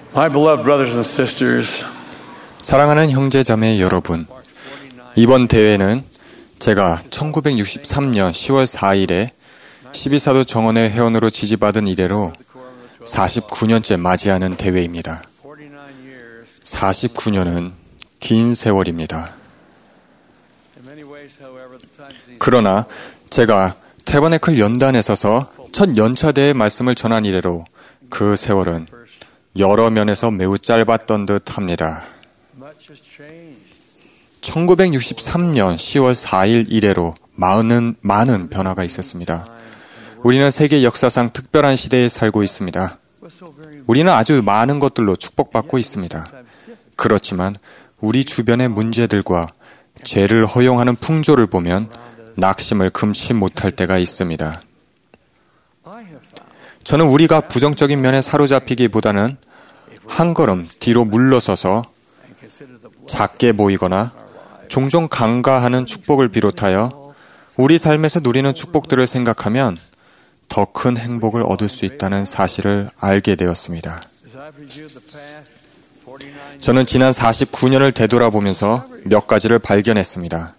My beloved brothers and sisters, 사랑하는 형제자매 여러분, 이번 대회는 제가 1963년 10월 4일에 12사도 정원회 회원으로 지지받은 이래로 49년째 맞이하는 대회입니다. 49년은 긴 세월입니다. 그러나 제가 태버네클 연단에 서서 첫 연차대의 말씀을 전한 이래로 그 세월은 여러 면에서 매우 짧았던 듯 합니다. 1963년 10월 4일 이래로 많은 변화가 있었습니다. 우리는 세계 역사상 특별한 시대에 살고 있습니다. 우리는 아주 많은 것들로 축복받고 있습니다. 그렇지만 우리 주변의 문제들과 죄를 허용하는 풍조를 보면 낙심을 금치 못할 때가 있습니다. 저는 우리가 부정적인 면에 사로잡히기보다는 한 걸음 뒤로 물러서서 작게 보이거나 종종 간과하는 축복을 비롯하여 우리 삶에서 누리는 축복들을 생각하면 더 큰 행복을 얻을 수 있다는 사실을 알게 되었습니다. 저는 지난 49년을 되돌아보면서 몇 가지를 발견했습니다.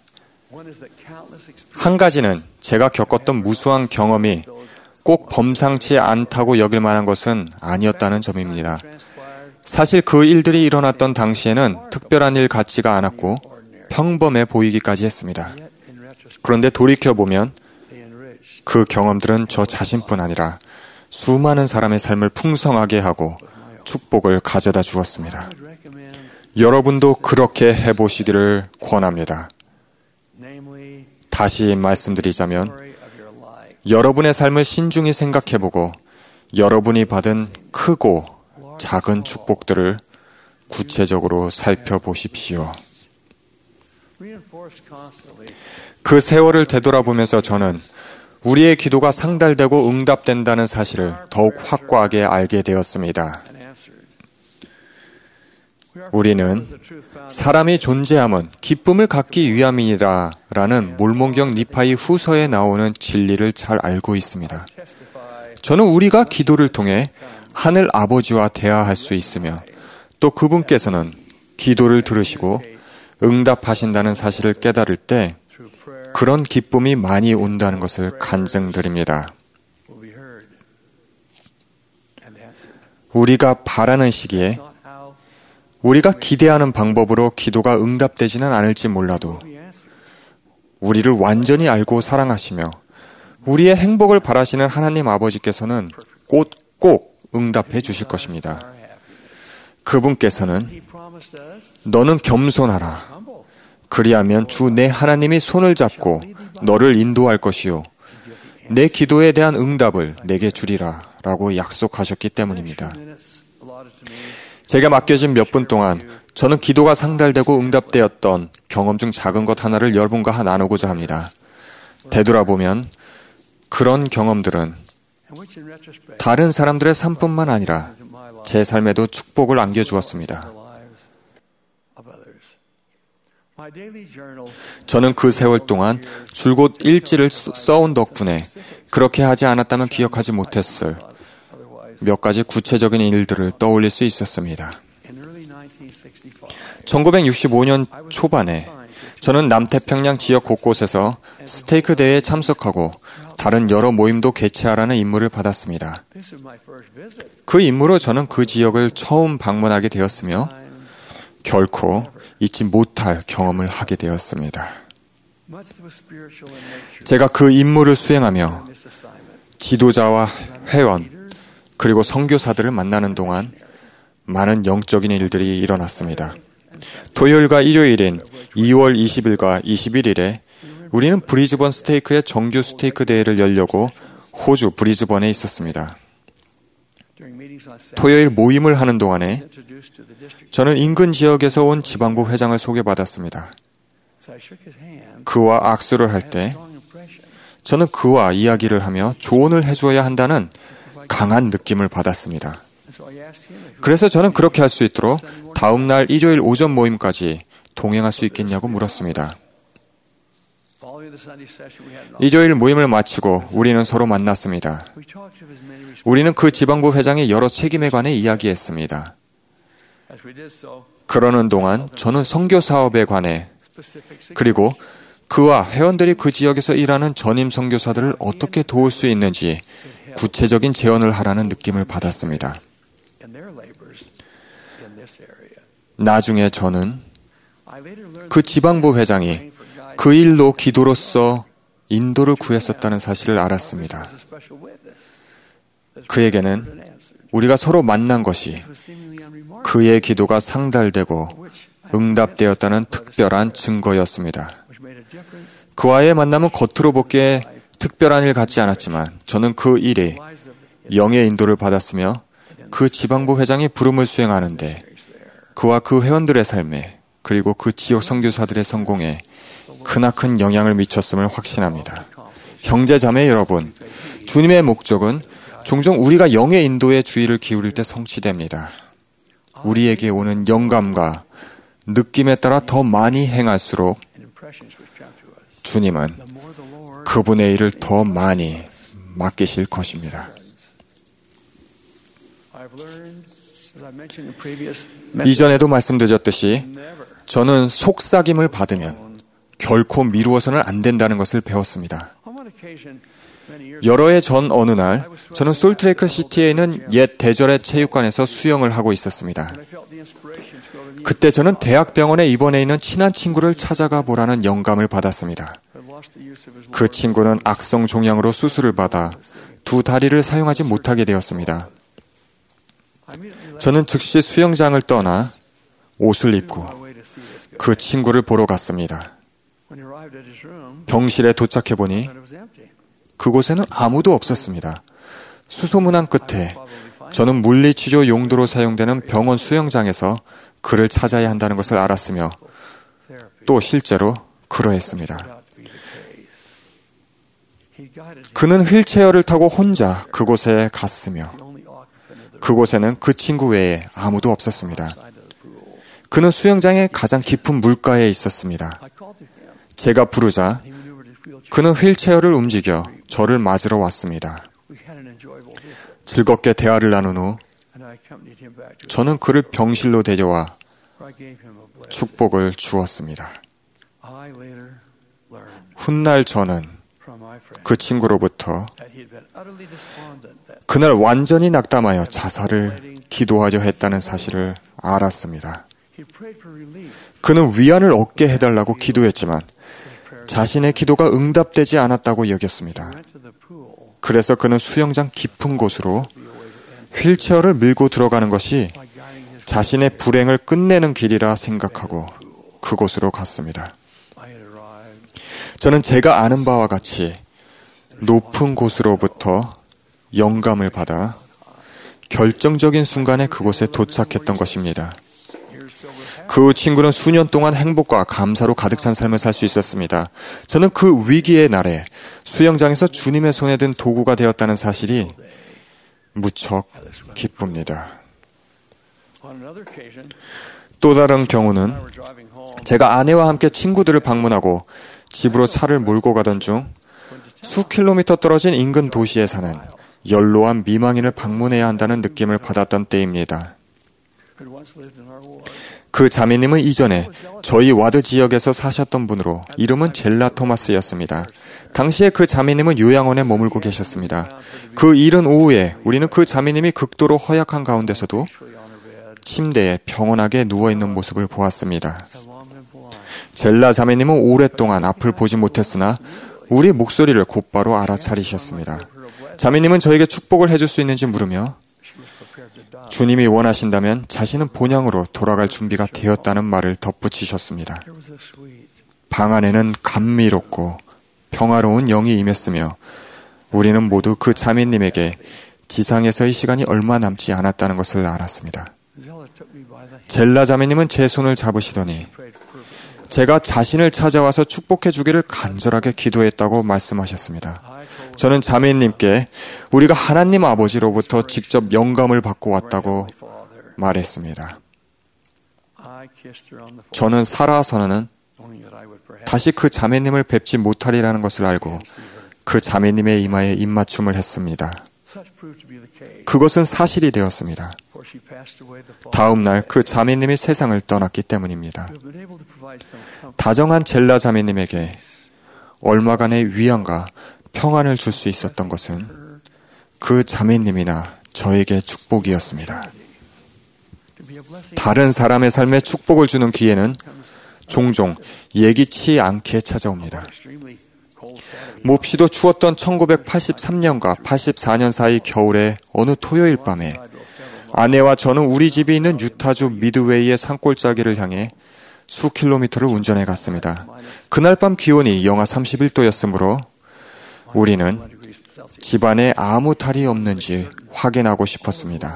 한 가지는 제가 겪었던 무수한 경험이 꼭 범상치 않다고 여길 만한 것은 아니었다는 점입니다. 사실 그 일들이 일어났던 당시에는 특별한 일 같지가 않았고 평범해 보이기까지 했습니다. 그런데 돌이켜보면 그 경험들은 저 자신뿐 아니라 수많은 사람의 삶을 풍성하게 하고 축복을 가져다 주었습니다. 여러분도 그렇게 해보시기를 권합니다. 다시 말씀드리자면 여러분의 삶을 신중히 생각해보고 여러분이 받은 크고 작은 축복들을 구체적으로 살펴보십시오. 그 세월을 되돌아보면서 저는 우리의 기도가 상달되고 응답된다는 사실을 더욱 확고하게 알게 되었습니다. 우리는 사람이 존재함은 기쁨을 갖기 위함이라 라는 몰몬경 니파이 후서에 나오는 진리를 잘 알고 있습니다. 저는 우리가 기도를 통해 하늘 아버지와 대화할 수 있으며 또 그분께서는 기도를 들으시고 응답하신다는 사실을 깨달을 때 그런 기쁨이 많이 온다는 것을 간증드립니다. 우리가 바라는 시기에 우리가 기대하는 방법으로 기도가 응답되지는 않을지 몰라도 우리를 완전히 알고 사랑하시며 우리의 행복을 바라시는 하나님 아버지께서는 꼭 응답해 주실 것입니다. 그분께서는 너는 겸손하라. 그리하면 주 내 하나님이 손을 잡고 너를 인도할 것이요. 내 기도에 대한 응답을 내게 주리라 라고 약속하셨기 때문입니다. 제가 맡겨진 몇 분 동안 저는 기도가 상달되고 응답되었던 경험 중 작은 것 하나를 여러분과 나누고자 합니다. 되돌아보면 그런 경험들은 다른 사람들의 삶뿐만 아니라 제 삶에도 축복을 안겨주었습니다. 저는 그 세월 동안 줄곧 일지를 써온 덕분에 그렇게 하지 않았다면 기억하지 못했을 몇 가지 구체적인 일들을 떠올릴 수 있었습니다. 1965년 초반에 저는 남태평양 지역 곳곳에서 스테이크 대회에 참석하고 다른 여러 모임도 개최하라는 임무를 받았습니다. 그 임무로 저는 그 지역을 처음 방문하게 되었으며 결코 잊지 못할 경험을 하게 되었습니다. 제가 그 임무를 수행하며 지도자와 회원 그리고 선교사들을 만나는 동안 많은 영적인 일들이 일어났습니다. 토요일과 일요일인 2월 20일과 21일에 우리는 브리즈번 스테이크의 정규 스테이크 대회를 열려고 호주 브리즈번에 있었습니다. 토요일 모임을 하는 동안에 저는 인근 지역에서 온 지방부 회장을 소개받았습니다. 그와 악수를 할 때 저는 그와 이야기를 하며 조언을 해주어야 한다는 강한 느낌을 받았습니다. 그래서 저는 그렇게 할 수 있도록 다음 날 일요일 오전 모임까지 동행할 수 있겠냐고 물었습니다. 일요일 모임을 마치고 우리는 서로 만났습니다. 우리는 그 지방부 회장의 여러 책임에 관해 이야기했습니다. 그러는 동안 저는 선교 사업에 관해 그리고 그와 회원들이 그 지역에서 일하는 전임 선교사들을 어떻게 도울 수 있는지 구체적인 제언을 하라는 느낌을 받았습니다. 나중에 저는 그 지방부 회장이 그 일로 기도로서 인도를 구했었다는 사실을 알았습니다. 그에게는 우리가 서로 만난 것이 그의 기도가 상달되고 응답되었다는 특별한 증거였습니다. 그와의 만남은 겉으로 보기에 특별한 일 같지 않았지만 저는 그 일이 영의 인도를 받았으며 그 지방부 회장이 부름을 수행하는데 그와 그 회원들의 삶에 그리고 그 지역 선교사들의 성공에 크나큰 영향을 미쳤음을 확신합니다. 형제자매 여러분, 주님의 목적은 종종 우리가 영의 인도에 주의를 기울일 때 성취됩니다. 우리에게 오는 영감과 느낌에 따라 더 많이 행할수록 주님은 그분의 일을 더 많이 맡기실 것입니다. 이전에도 말씀드렸듯이 저는 속삭임을 받으면 결코 미루어서는 안 된다는 것을 배웠습니다. 여러 해 전 어느 날 저는 솔트레이크 시티에 있는 옛 대절의 체육관에서 수영을 하고 있었습니다. 그때 저는 대학병원에 입원해 있는 친한 친구를 찾아가 보라는 영감을 받았습니다. 그 친구는 악성 종양으로 수술을 받아 두 다리를 사용하지 못하게 되었습니다. 저는 즉시 수영장을 떠나 옷을 입고 그 친구를 보러 갔습니다. 병실에 도착해보니 그곳에는 아무도 없었습니다. 수소문한 끝에 저는 물리치료 용도로 사용되는 병원 수영장에서 그를 찾아야 한다는 것을 알았으며 또 실제로 그러했습니다. 그는 휠체어를 타고 혼자 그곳에 갔으며 그곳에는 그 친구 외에 아무도 없었습니다. 그는 수영장의 가장 깊은 물가에 있었습니다. 제가 부르자 그는 휠체어를 움직여 저를 맞으러 왔습니다. 즐겁게 대화를 나눈 후 저는 그를 병실로 데려와 축복을 주었습니다. 훗날 저는 그 친구로부터 그날 완전히 낙담하여 자살을 기도하려 했다는 사실을 알았습니다. 그는 위안을 얻게 해달라고 기도했지만 자신의 기도가 응답되지 않았다고 여겼습니다. 그래서 그는 수영장 깊은 곳으로 휠체어를 밀고 들어가는 것이 자신의 불행을 끝내는 길이라 생각하고 그곳으로 갔습니다. 저는 제가 아는 바와 같이 높은 곳으로부터 영감을 받아 결정적인 순간에 그곳에 도착했던 것입니다. 그 친구는 수년 동안 행복과 감사로 가득 찬 삶을 살 수 있었습니다. 저는 그 위기의 날에 수영장에서 주님의 손에 든 도구가 되었다는 사실이 무척 기쁩니다. 또 다른 경우는 제가 아내와 함께 친구들을 방문하고 집으로 차를 몰고 가던 중 수 킬로미터 떨어진 인근 도시에 사는 연로한 미망인을 방문해야 한다는 느낌을 받았던 때입니다. 그 자매님은 이전에 저희 와드 지역에서 사셨던 분으로 이름은 젤라 토마스였습니다. 당시에 그 자매님은 요양원에 머물고 계셨습니다. 그 이른 오후에 우리는 그 자매님이 극도로 허약한 가운데서도 침대에 평온하게 누워있는 모습을 보았습니다. 젤라 자매님은 오랫동안 앞을 보지 못했으나 우리 목소리를 곧바로 알아차리셨습니다. 자매님은 저에게 축복을 해줄 수 있는지 물으며 주님이 원하신다면 자신은 본향으로 돌아갈 준비가 되었다는 말을 덧붙이셨습니다. 방 안에는 감미롭고 평화로운 영이 임했으며 우리는 모두 그 자매님에게 지상에서의 시간이 얼마 남지 않았다는 것을 알았습니다. 젤라 자매님은 제 손을 잡으시더니 제가 자신을 찾아와서 축복해 주기를 간절하게 기도했다고 말씀하셨습니다. 저는 자매님께 우리가 하나님 아버지로부터 직접 영감을 받고 왔다고 말했습니다. 저는 살아서는 다시 그 자매님을 뵙지 못하리라는 것을 알고 그 자매님의 이마에 입맞춤을 했습니다. 그것은 사실이 되었습니다. 다음 날 그 자매님이 세상을 떠났기 때문입니다. 다정한 젤라 자매님에게 얼마간의 위안과 평안을 줄 수 있었던 것은 그 자매님이나 저에게 축복이었습니다. 다른 사람의 삶에 축복을 주는 기회는 종종 예기치 않게 찾아옵니다. 몹시도 추웠던 1983년과 84년 사이 겨울의 어느 토요일 밤에 아내와 저는 우리 집이 있는 유타주 미드웨이의 산골짜기를 향해 수 킬로미터를 운전해 갔습니다. 그날 밤 기온이 영하 31도였으므로 우리는 집안에 아무 탈이 없는지 확인하고 싶었습니다.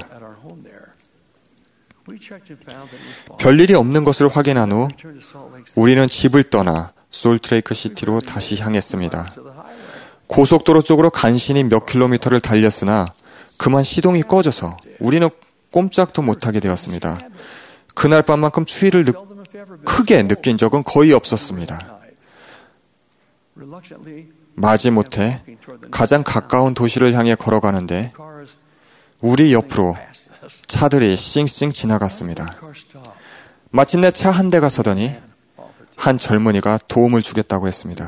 별일이 없는 것을 확인한 후 우리는 집을 떠나 솔트레이크 시티로 다시 향했습니다. 고속도로 쪽으로 간신히 몇 킬로미터를 달렸으나 그만 시동이 꺼져서 우리는 꼼짝도 못하게 되었습니다. 그날 밤만큼 추위를 크게 느낀 적은 거의 없었습니다. 마지못해 가장 가까운 도시를 향해 걸어가는데 우리 옆으로 차들이 싱싱 지나갔습니다. 마침내 차 한 대가 서더니 한 젊은이가 도움을 주겠다고 했습니다.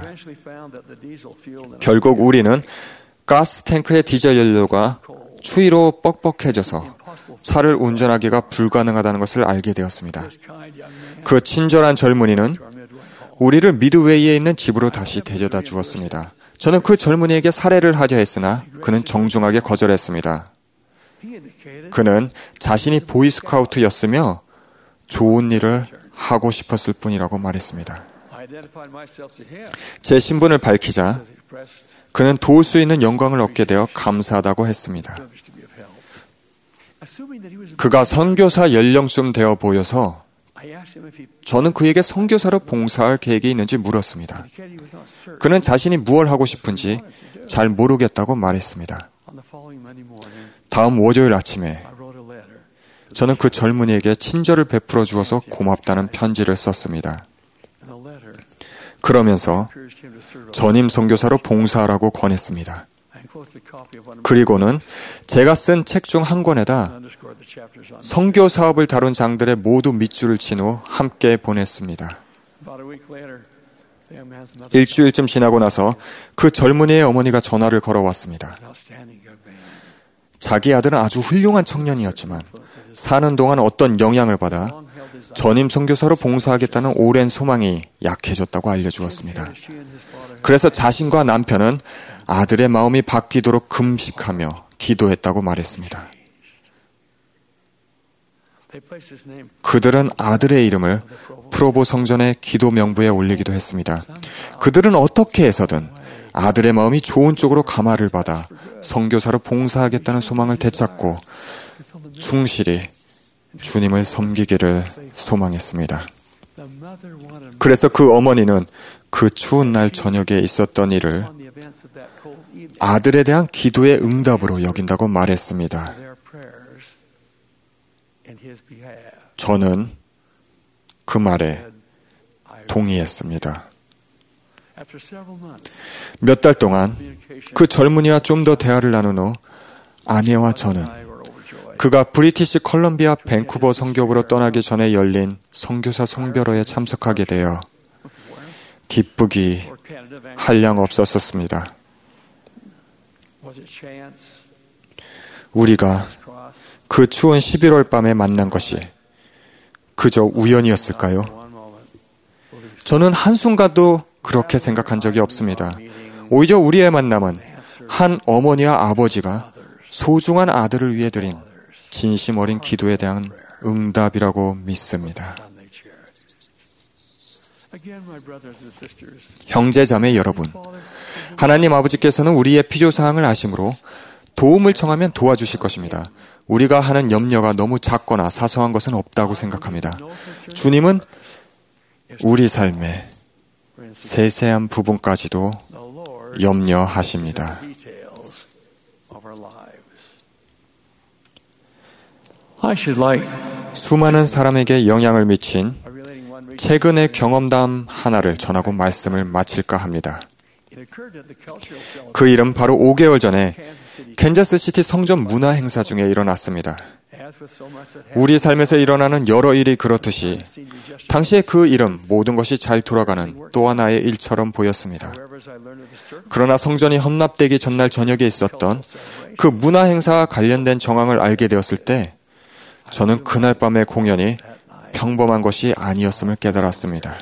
결국 우리는 가스 탱크의 디젤 연료가 추위로 뻑뻑해져서 차를 운전하기가 불가능하다는 것을 알게 되었습니다. 그 친절한 젊은이는 우리를 미드웨이에 있는 집으로 다시 데려다 주었습니다. 저는 그 젊은이에게 사례를 하려 했으나 그는 정중하게 거절했습니다. 그는 자신이 보이스카우트였으며 좋은 일을 하고 싶었을 뿐이라고 말했습니다. 제 신분을 밝히자 그는 도울 수 있는 영광을 얻게 되어 감사하다고 했습니다. 그가 선교사 연령쯤 되어 보여서 저는 그에게 선교사로 봉사할 계획이 있는지 물었습니다. 그는 자신이 무엇을 하고 싶은지 잘 모르겠다고 말했습니다. 다음 월요일 아침에 저는 그 젊은이에게 친절을 베풀어 주어서 고맙다는 편지를 썼습니다. 그러면서 전임 선교사로 봉사하라고 권했습니다. 그리고는 제가 쓴 책 중 한 권에다 선교 사업을 다룬 장들의 모두 밑줄을 친 후 함께 보냈습니다. 일주일쯤 지나고 나서 그 젊은이의 어머니가 전화를 걸어왔습니다. 자기 아들은 아주 훌륭한 청년이었지만 사는 동안 어떤 영향을 받아 전임 선교사로 봉사하겠다는 오랜 소망이 약해졌다고 알려주었습니다. 그래서 자신과 남편은 아들의 마음이 바뀌도록 금식하며 기도했다고 말했습니다. 그들은 아들의 이름을 프로보 성전의 기도 명부에 올리기도 했습니다. 그들은 어떻게 해서든 아들의 마음이 좋은 쪽으로 감화를 받아 선교사로 봉사하겠다는 소망을 되찾고 충실히 주님을 섬기기를 소망했습니다. 그래서 그 어머니는 그 추운 날 저녁에 있었던 일을 아들에 대한 기도의 응답으로 여긴다고 말했습니다. 저는 그 말에 동의했습니다. 몇 달 동안 그 젊은이와 좀 더 대화를 나눈 후 아내와 저는 그가 브리티시 컬럼비아 밴쿠버 선교부로 떠나기 전에 열린 선교사 성별회에 참석하게 되어 기쁘기 한량 없었습니다. 우리가 그 추운 11월 밤에 만난 것이 그저 우연이었을까요? 저는 한순간도 그렇게 생각한 적이 없습니다. 오히려 우리의 만남은 한 어머니와 아버지가 소중한 아들을 위해 드린 진심 어린 기도에 대한 응답이라고 믿습니다. 형제자매 여러분, 하나님 아버지께서는 우리의 필요사항을 아심으로 도움을 청하면 도와주실 것입니다. 우리가 하는 염려가 너무 작거나 사소한 것은 없다고 생각합니다. 주님은 우리 삶의 세세한 부분까지도 염려하십니다. 수많은 사람에게 영향을 미친 최근의 경험담 하나를 전하고 말씀을 마칠까 합니다. 그 일은 바로 5개월 전에 캔자스시티 성전 문화 행사 중에 일어났습니다. 우리 삶에서 일어나는 여러 일이 그렇듯이 당시에 그 일은 모든 것이 잘 돌아가는 또 하나의 일처럼 보였습니다. 그러나 성전이 헌납되기 전날 저녁에 있었던 그 문화 행사와 관련된 정황을 알게 되었을 때 저는 그날 밤의 공연이 평범한 것이 아니었음을 깨달았습니다.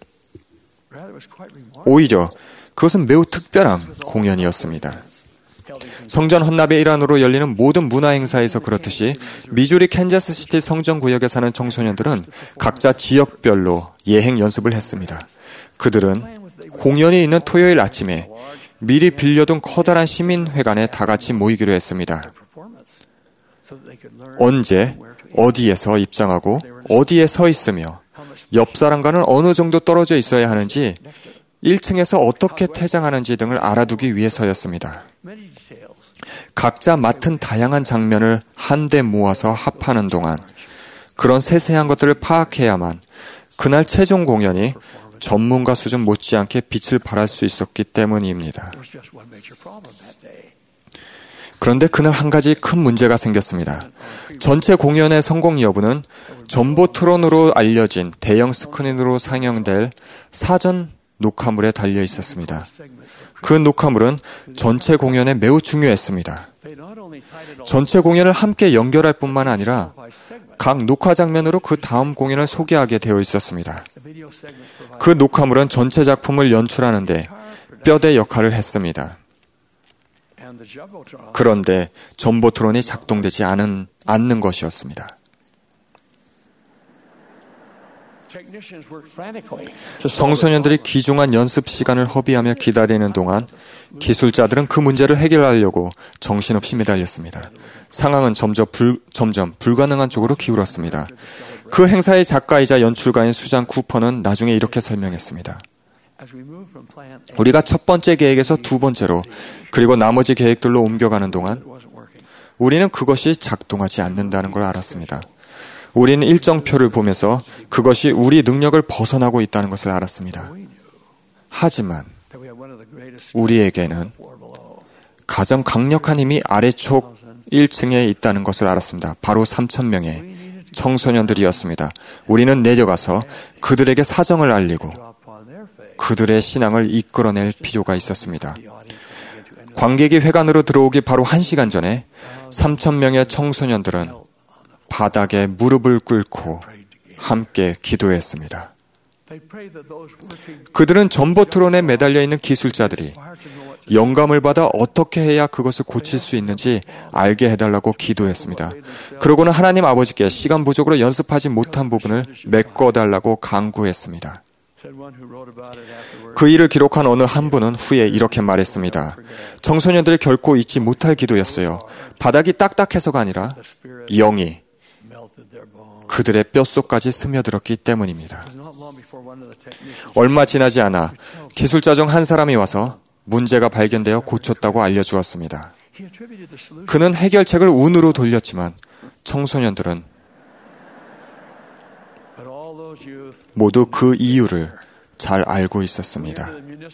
오히려 그것은 매우 특별한 공연이었습니다. 성전 헌납의 일환으로 열리는 모든 문화 행사에서 그렇듯이 미주리 캔자스시티 성전 구역에 사는 청소년들은 각자 지역별로 예행 연습을 했습니다. 그들은 공연이 있는 토요일 아침에 미리 빌려둔 커다란 시민회관에 다 같이 모이기로 했습니다. 언제, 어디에서 입장하고 어디에 서 있으며 옆 사람과는 어느 정도 떨어져 있어야 하는지 1층에서 어떻게 퇴장하는지 등을 알아두기 위해서였습니다. 각자 맡은 다양한 장면을 한데 모아서 합하는 동안 그런 세세한 것들을 파악해야만 그날 최종 공연이 전문가 수준 못지않게 빛을 발할 수 있었기 때문입니다. 그런데 그날 한 가지 큰 문제가 생겼습니다. 전체 공연의 성공 여부는 전보트론으로 알려진 대형 스크린으로 상영될 사전 녹화물에 달려 있었습니다. 그 녹화물은 전체 공연에 매우 중요했습니다. 전체 공연을 함께 연결할 뿐만 아니라 각 녹화 장면으로 그 다음 공연을 소개하게 되어 있었습니다. 그 녹화물은 전체 작품을 연출하는데 뼈대 역할을 했습니다. 그런데 전보트론이 작동되지 않는 것이었습니다. 청소년들이 귀중한 연습 시간을 허비하며 기다리는 동안 기술자들은 그 문제를 해결하려고 정신없이 매달렸습니다. 상황은 점점 불가능한 쪽으로 기울었습니다. 그 행사의 작가이자 연출가인 수잔 쿠퍼는 나중에 이렇게 설명했습니다. 우리가 첫 번째 계획에서 두 번째로 그리고 나머지 계획들로 옮겨가는 동안 우리는 그것이 작동하지 않는다는 걸 알았습니다. 우리는 일정표를 보면서 그것이 우리 능력을 벗어나고 있다는 것을 알았습니다. 하지만 우리에게는 가장 강력한 힘이 아래쪽 1층에 있다는 것을 알았습니다. 바로 3,000명의 청소년들이었습니다. 우리는 내려가서 그들에게 사정을 알리고 그들의 신앙을 이끌어낼 필요가 있었습니다. 관객이 회관으로 들어오기 바로 1시간 전에 3,000명의 청소년들은 바닥에 무릎을 꿇고 함께 기도했습니다. 그들은 전보트론에 매달려 있는 기술자들이 영감을 받아 어떻게 해야 그것을 고칠 수 있는지 알게 해달라고 기도했습니다. 그러고는 하나님 아버지께 시간 부족으로 연습하지 못한 부분을 메꿔달라고 간구했습니다. 그 일을 기록한 어느 한 분은 후에 이렇게 말했습니다. 청소년들이 결코 잊지 못할 기도였어요. 바닥이 딱딱해서가 아니라 영이 그들의 뼛속까지 스며들었기 때문입니다. 얼마 지나지 않아 기술자 중 한 사람이 와서 문제가 발견되어 고쳤다고 알려주었습니다. 그는 해결책을 운으로 돌렸지만 청소년들은 모두 그 이유를 잘 알고 있었습니다.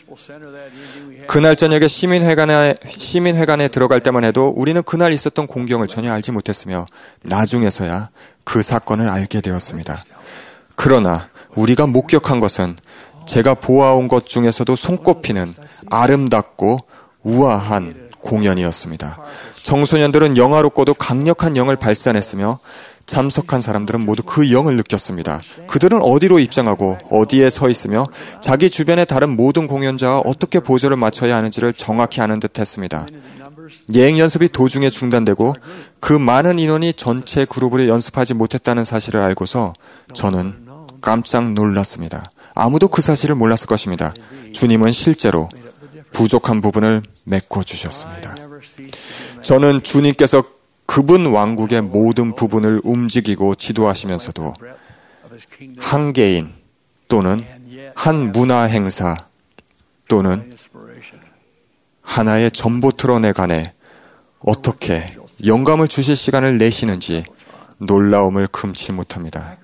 그날 저녁에 시민회관에 들어갈 때만 해도 우리는 그날 있었던 공경을 전혀 알지 못했으며 나중에서야 그 사건을 알게 되었습니다. 그러나 우리가 목격한 것은 제가 보아온 것 중에서도 손꼽히는 아름답고 우아한 공연이었습니다. 청소년들은 영화롭고도 강력한 영을 발산했으며 참석한 사람들은 모두 그 영을 느꼈습니다. 그들은 어디로 입장하고 어디에 서 있으며 자기 주변의 다른 모든 공연자와 어떻게 보조를 맞춰야 하는지를 정확히 아는 듯 했습니다. 예행 연습이 도중에 중단되고 그 많은 인원이 전체 그룹으로 연습하지 못했다는 사실을 알고서 저는 깜짝 놀랐습니다. 아무도 그 사실을 몰랐을 것입니다. 주님은 실제로 부족한 부분을 메꿔주셨습니다. 저는 주님께서 그분 왕국의 모든 부분을 움직이고 지도하시면서도 한 개인 또는 한 문화 행사 또는 하나의 전보트론에 관해 어떻게 영감을 주실 시간을 내시는지 놀라움을 금치 못합니다.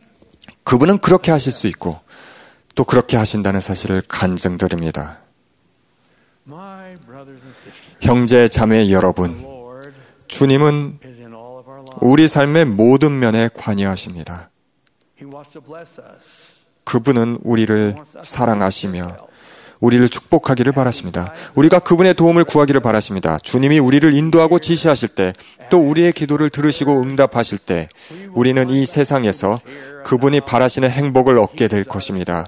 그분은 그렇게 하실 수 있고 또 그렇게 하신다는 사실을 간증드립니다. 형제 자매 여러분, 주님은 우리 삶의 모든 면에 관여하십니다. 그분은 우리를 사랑하시며 우리를 축복하기를 바라십니다. 우리가 그분의 도움을 구하기를 바라십니다. 주님이 우리를 인도하고 지시하실 때, 또 우리의 기도를 들으시고 응답하실 때, 우리는 이 세상에서 그분이 바라시는 행복을 얻게 될 것입니다.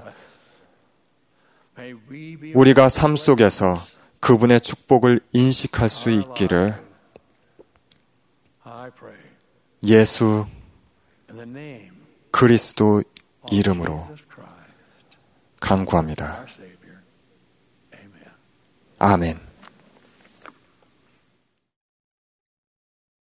우리가 삶 속에서 그분의 축복을 인식할 수 있기를 예수 그리스도 이름으로 간구합니다. 아멘.